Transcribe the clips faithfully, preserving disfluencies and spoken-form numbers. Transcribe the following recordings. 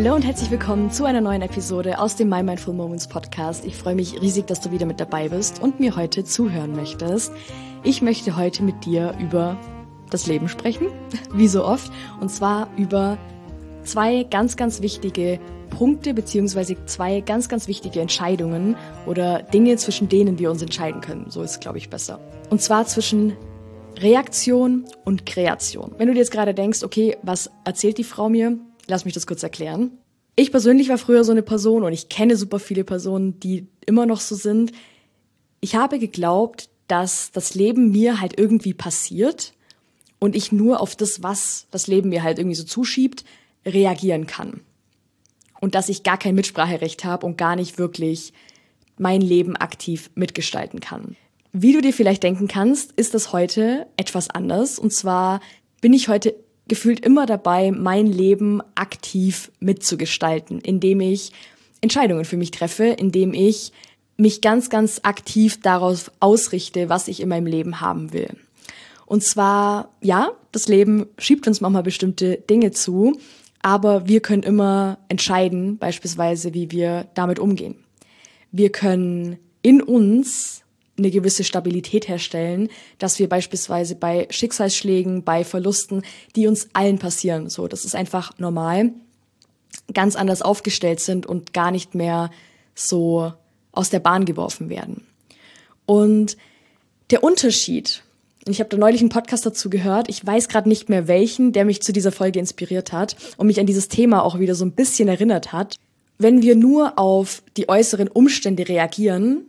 Hallo und herzlich willkommen zu einer neuen Episode aus dem My Mindful Moments Podcast. Ich freue mich riesig, dass du wieder mit dabei bist und mir heute zuhören möchtest. Ich möchte heute mit dir über das Leben sprechen, wie so oft, und zwar über zwei ganz, ganz wichtige Punkte beziehungsweise zwei ganz, ganz wichtige Entscheidungen oder Dinge, zwischen denen wir uns entscheiden können. So ist es, glaube ich, besser. Und zwar zwischen Reaktion und Kreation. Wenn du dir jetzt gerade denkst, okay, was erzählt die Frau mir? Lass mich das kurz erklären. Ich persönlich war früher so eine Person und ich kenne super viele Personen, die immer noch so sind. Ich habe geglaubt, dass das Leben mir halt irgendwie passiert und ich nur auf das, was das Leben mir halt irgendwie so zuschiebt, reagieren kann. Und dass ich gar kein Mitspracherecht habe und gar nicht wirklich mein Leben aktiv mitgestalten kann. Wie du dir vielleicht denken kannst, ist das heute etwas anders. Und zwar bin ich heute gefühlt immer dabei, mein Leben aktiv mitzugestalten, indem ich Entscheidungen für mich treffe, indem ich mich ganz, ganz aktiv darauf ausrichte, was ich in meinem Leben haben will. Und zwar, ja, das Leben schiebt uns manchmal bestimmte Dinge zu, aber wir können immer entscheiden, beispielsweise, wie wir damit umgehen. Wir können in uns eine gewisse Stabilität herstellen, dass wir beispielsweise bei Schicksalsschlägen, bei Verlusten, die uns allen passieren, so, das ist einfach normal, ganz anders aufgestellt sind und gar nicht mehr so aus der Bahn geworfen werden. Und der Unterschied, ich habe da neulich einen Podcast dazu gehört, ich weiß gerade nicht mehr welchen, der mich zu dieser Folge inspiriert hat und mich an dieses Thema auch wieder so ein bisschen erinnert hat. Wenn wir nur auf die äußeren Umstände reagieren,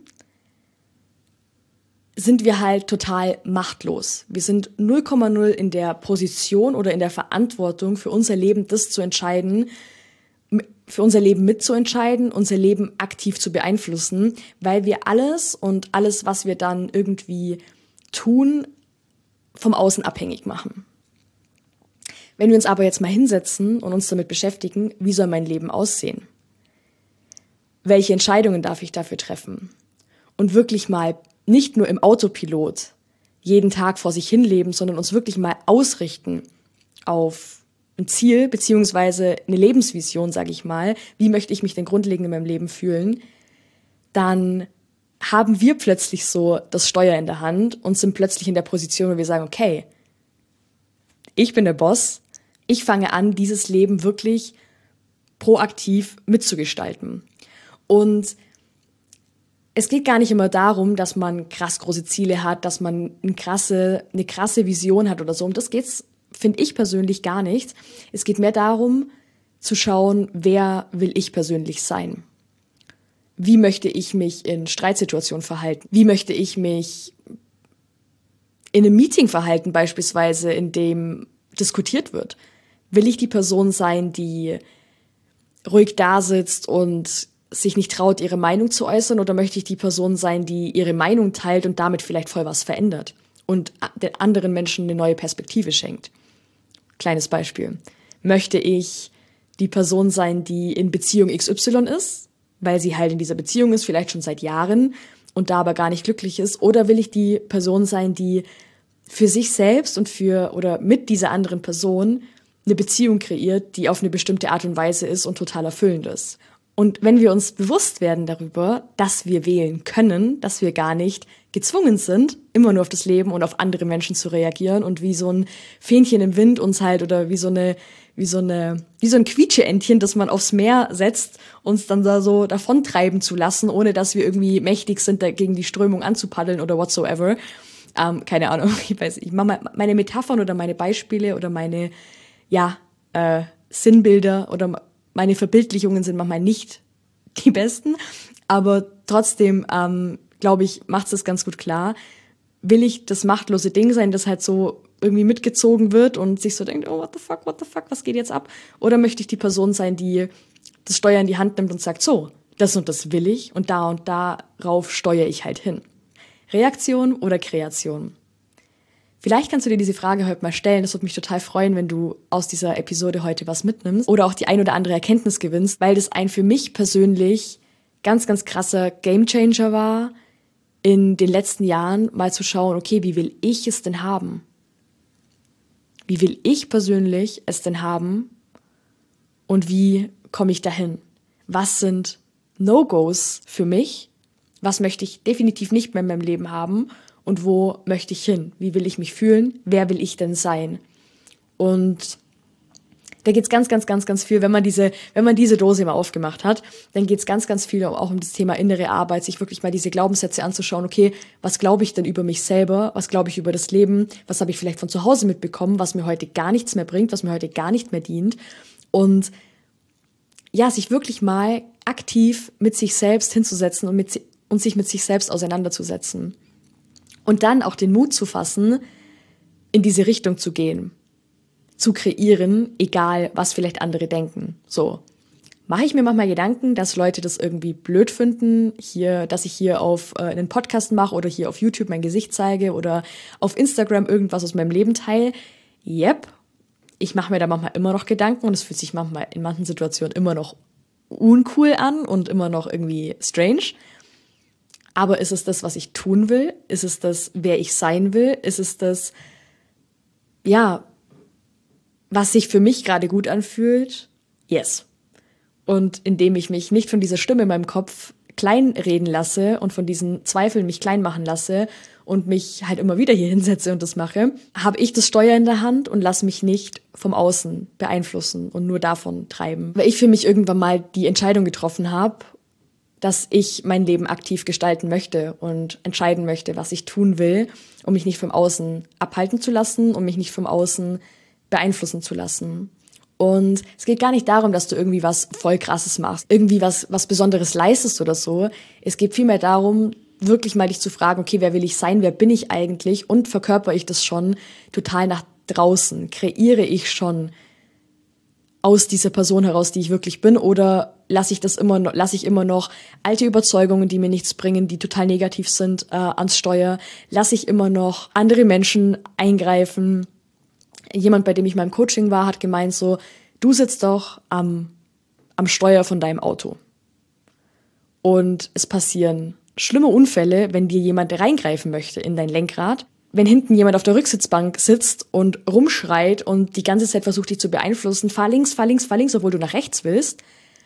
sind wir halt total machtlos. Wir sind null Komma null in der Position oder in der Verantwortung für unser Leben, das zu entscheiden, für unser Leben mitzuentscheiden, unser Leben aktiv zu beeinflussen, weil wir alles und alles, was wir dann irgendwie tun, vom Außen abhängig machen. Wenn wir uns aber jetzt mal hinsetzen und uns damit beschäftigen, wie soll mein Leben aussehen? Welche Entscheidungen darf ich dafür treffen? Und wirklich mal nicht nur im Autopilot jeden Tag vor sich hinleben, sondern uns wirklich mal ausrichten auf ein Ziel beziehungsweise eine Lebensvision, sage ich mal. Wie möchte ich mich denn grundlegend in meinem Leben fühlen? Dann haben wir plötzlich so das Steuer in der Hand und sind plötzlich in der Position, wo wir sagen, okay, ich bin der Boss, ich fange an, dieses Leben wirklich proaktiv mitzugestalten. Und es geht gar nicht immer darum, dass man krass große Ziele hat, dass man eine krasse, eine krasse Vision hat oder so. Um das geht's, finde ich persönlich, gar nicht. Es geht mehr darum, zu schauen, wer will ich persönlich sein? Wie möchte ich mich in Streitsituationen verhalten? Wie möchte ich mich in einem Meeting verhalten, beispielsweise, in dem diskutiert wird? Will ich die Person sein, die ruhig da sitzt und sich nicht traut, ihre Meinung zu äußern, oder möchte ich die Person sein, die ihre Meinung teilt und damit vielleicht voll was verändert und den anderen Menschen eine neue Perspektive schenkt? Kleines Beispiel. Möchte ich die Person sein, die in Beziehung X Y ist, weil sie halt in dieser Beziehung ist, vielleicht schon seit Jahren und da aber gar nicht glücklich ist? Oder will ich die Person sein, die für sich selbst und für oder mit dieser anderen Person eine Beziehung kreiert, die auf eine bestimmte Art und Weise ist und total erfüllend ist? Und wenn wir uns bewusst werden darüber, dass wir wählen können, dass wir gar nicht gezwungen sind, immer nur auf das Leben und auf andere Menschen zu reagieren und wie so ein Fähnchen im Wind uns halt oder wie so eine, wie so eine, wie so ein Quietscheentchen, das man aufs Meer setzt, uns dann da so davontreiben zu lassen, ohne dass wir irgendwie mächtig sind, dagegen die Strömung anzupaddeln oder whatsoever. Ähm, keine Ahnung, ich weiß, ich mache meine Metaphern oder meine Beispiele oder meine, ja, äh, Sinnbilder oder meine Verbildlichungen sind manchmal nicht die besten, aber trotzdem, ähm, glaube ich, macht es das ganz gut klar. Will ich das machtlose Ding sein, das halt so irgendwie mitgezogen wird und sich so denkt, oh, what the fuck, what the fuck, was geht jetzt ab? Oder möchte ich die Person sein, die das Steuer in die Hand nimmt und sagt, so, das und das will ich und da und darauf steuere ich halt hin. Reaktion oder Kreation? Vielleicht kannst du dir diese Frage heute mal stellen. Das würde mich total freuen, wenn du aus dieser Episode heute was mitnimmst oder auch die ein oder andere Erkenntnis gewinnst, weil das ein für mich persönlich ganz, ganz krasser Gamechanger war, in den letzten Jahren mal zu schauen, okay, wie will ich es denn haben? Wie will ich persönlich es denn haben? Und wie komme ich dahin? Was sind No-Gos für mich? Was möchte ich definitiv nicht mehr in meinem Leben haben? Und wo möchte ich hin? Wie will ich mich fühlen? Wer will ich denn sein? Und da geht's ganz, ganz, ganz, ganz viel, wenn man diese, wenn man diese Dose mal aufgemacht hat, dann geht's ganz, ganz viel auch um das Thema innere Arbeit, sich wirklich mal diese Glaubenssätze anzuschauen, okay, was glaube ich denn über mich selber, was glaube ich über das Leben, was habe ich vielleicht von zu Hause mitbekommen, was mir heute gar nichts mehr bringt, was mir heute gar nicht mehr dient und ja, sich wirklich mal aktiv mit sich selbst hinzusetzen und, mit, und sich mit sich selbst auseinanderzusetzen und dann auch den Mut zu fassen, in diese Richtung zu gehen. Zu kreieren, egal was vielleicht andere denken. So, mache ich mir manchmal Gedanken, dass Leute das irgendwie blöd finden, hier, dass ich hier auf äh, einen Podcast mache oder hier auf YouTube mein Gesicht zeige oder auf Instagram irgendwas aus meinem Leben teile. Yep, ich mache mir da manchmal immer noch Gedanken und es fühlt sich manchmal in manchen Situationen immer noch uncool an und immer noch irgendwie strange. Aber ist es das, was ich tun will? Ist es das, wer ich sein will? Ist es das, ja, was sich für mich gerade gut anfühlt? Yes. Und indem ich mich nicht von dieser Stimme in meinem Kopf kleinreden lasse und von diesen Zweifeln mich klein machen lasse und mich halt immer wieder hier hinsetze und das mache, habe ich das Steuer in der Hand und lasse mich nicht vom Außen beeinflussen und nur davon treiben. Weil ich für mich irgendwann mal die Entscheidung getroffen habe, dass ich mein Leben aktiv gestalten möchte und entscheiden möchte, was ich tun will, um mich nicht vom Außen abhalten zu lassen, um mich nicht vom Außen beeinflussen zu lassen. Und es geht gar nicht darum, dass du irgendwie was voll Krasses machst, irgendwie was, was Besonderes leistest oder so. Es geht vielmehr darum, wirklich mal dich zu fragen, okay, wer will ich sein, wer bin ich eigentlich und verkörper ich das schon total nach draußen? Kreiere ich schon aus dieser Person heraus, die ich wirklich bin, oder lasse ich das immer noch, lasse ich immer noch alte Überzeugungen, die mir nichts bringen, die total negativ sind, äh, ans Steuer? Lasse ich immer noch andere Menschen eingreifen? Jemand, bei dem ich mal im Coaching war, hat gemeint so, du sitzt doch am, am Steuer von deinem Auto. Und es passieren schlimme Unfälle, wenn dir jemand reingreifen möchte in dein Lenkrad. Wenn hinten jemand auf der Rücksitzbank sitzt und rumschreit und die ganze Zeit versucht, dich zu beeinflussen, fahr links, fahr links, fahr links, obwohl du nach rechts willst,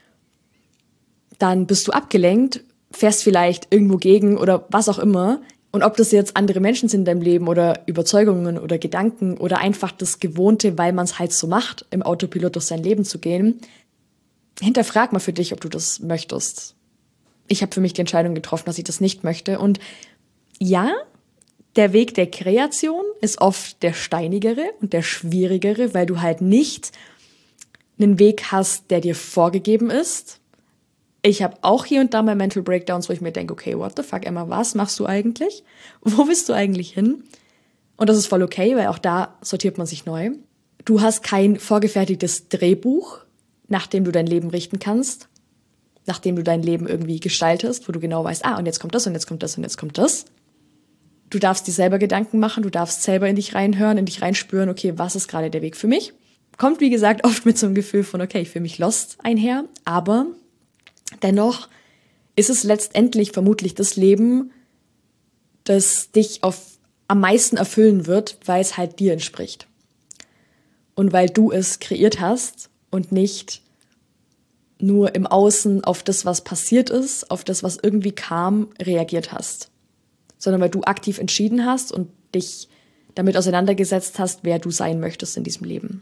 dann bist du abgelenkt, fährst vielleicht irgendwo gegen oder was auch immer. Und ob das jetzt andere Menschen sind in deinem Leben oder Überzeugungen oder Gedanken oder einfach das Gewohnte, weil man es halt so macht, im Autopilot durch sein Leben zu gehen, hinterfrag mal für dich, ob du das möchtest. Ich habe für mich die Entscheidung getroffen, dass ich das nicht möchte. Und ja, der Weg der Kreation ist oft der steinigere und der schwierigere, weil du halt nicht einen Weg hast, der dir vorgegeben ist. Ich habe auch hier und da mal Mental Breakdowns, wo ich mir denke, okay, what the fuck, Emma, was machst du eigentlich? Wo willst du eigentlich hin? Und das ist voll okay, weil auch da sortiert man sich neu. Du hast kein vorgefertigtes Drehbuch, nach dem du dein Leben richten kannst, nachdem du dein Leben irgendwie gestaltest, wo du genau weißt, ah, und jetzt kommt das und jetzt kommt das und jetzt kommt das. Du darfst dir selber Gedanken machen, du darfst selber in dich reinhören, in dich reinspüren, okay, was ist gerade der Weg für mich? Kommt, wie gesagt, oft mit so einem Gefühl von, okay, ich fühle mich lost einher, aber dennoch ist es letztendlich vermutlich das Leben, das dich auf, am meisten erfüllen wird, weil es halt dir entspricht. Und weil du es kreiert hast und nicht nur im Außen auf das, was passiert ist, auf das, was irgendwie kam, reagiert hast. Sondern weil du aktiv entschieden hast und dich damit auseinandergesetzt hast, wer du sein möchtest in diesem Leben.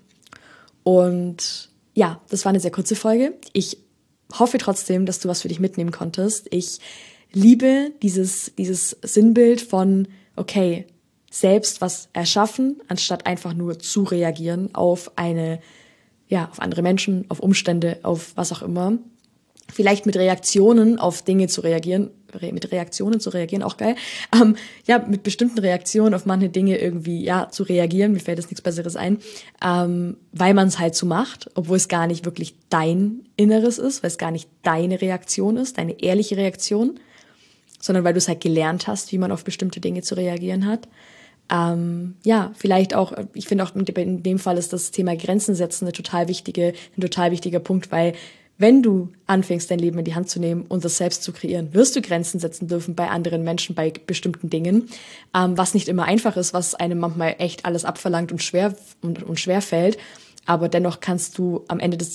Und ja, das war eine sehr kurze Folge. Ich hoffe trotzdem, dass du was für dich mitnehmen konntest. Ich liebe dieses, dieses Sinnbild von, okay, selbst was erschaffen, anstatt einfach nur zu reagieren auf eine, ja, auf andere Menschen, auf Umstände, auf was auch immer. Vielleicht mit Reaktionen auf Dinge zu reagieren, re- mit Reaktionen zu reagieren, auch geil. Ähm, ja, mit bestimmten Reaktionen auf manche Dinge irgendwie, ja, zu reagieren, mir fällt jetzt nichts Besseres ein, ähm, weil man es halt so macht, obwohl es gar nicht wirklich dein Inneres ist, weil es gar nicht deine Reaktion ist, deine ehrliche Reaktion, sondern weil du es halt gelernt hast, wie man auf bestimmte Dinge zu reagieren hat. Ähm, ja, vielleicht auch, ich finde auch in dem Fall ist das Thema Grenzen setzen eine total wichtige, ein total wichtiger Punkt, weil wenn du anfängst, dein Leben in die Hand zu nehmen und das selbst zu kreieren, wirst du Grenzen setzen dürfen bei anderen Menschen, bei bestimmten Dingen, ähm, was nicht immer einfach ist, was einem manchmal echt alles abverlangt und schwer und, und schwer fällt. Aber dennoch kannst du am Ende des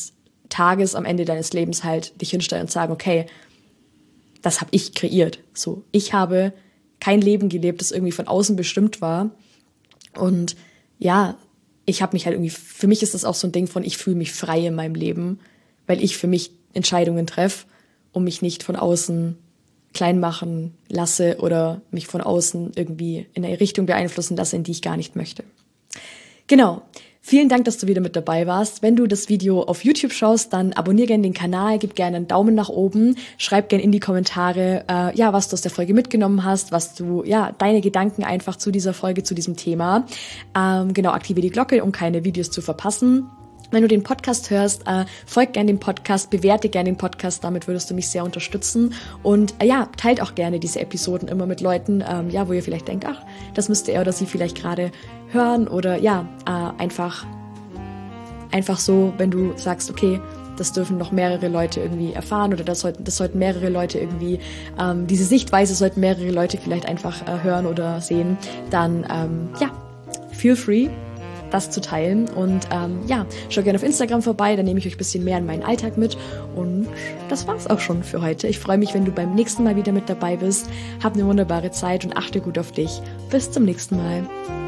Tages, am Ende deines Lebens halt dich hinstellen und sagen, okay, das habe ich kreiert. So, ich habe kein Leben gelebt, das irgendwie von außen bestimmt war. Und ja, ich habe mich halt irgendwie, für mich ist das auch so ein Ding von, ich fühle mich frei in meinem Leben, weil ich für mich Entscheidungen treffe und mich nicht von außen klein machen lasse oder mich von außen irgendwie in eine Richtung beeinflussen lasse, in die ich gar nicht möchte. Genau. Vielen Dank, dass du wieder mit dabei warst. Wenn du das Video auf YouTube schaust, dann abonniere gerne den Kanal, gib gerne einen Daumen nach oben, schreib gerne in die Kommentare, äh, ja, was du aus der Folge mitgenommen hast, was du, ja, deine Gedanken einfach zu dieser Folge, zu diesem Thema. Ähm, genau, aktiviere die Glocke, um keine Videos zu verpassen. Wenn du den Podcast hörst, äh, folg gerne dem Podcast, bewerte gerne den Podcast, damit würdest du mich sehr unterstützen. Und äh, ja, teilt auch gerne diese Episoden immer mit Leuten, ähm, ja, wo ihr vielleicht denkt, ach, das müsste er oder sie vielleicht gerade hören. Oder ja, äh, einfach, einfach so, wenn du sagst, okay, das dürfen noch mehrere Leute irgendwie erfahren oder das sollten, das sollten mehrere Leute irgendwie, ähm, diese Sichtweise sollten mehrere Leute vielleicht einfach äh, hören oder sehen, dann ähm, ja, feel free, das zu teilen. Und ähm, ja, schau gerne auf Instagram vorbei, da nehme ich euch ein bisschen mehr in meinen Alltag mit. Und das war's auch schon für heute. Ich freue mich, wenn du beim nächsten Mal wieder mit dabei bist. Hab eine wunderbare Zeit und achte gut auf dich. Bis zum nächsten Mal.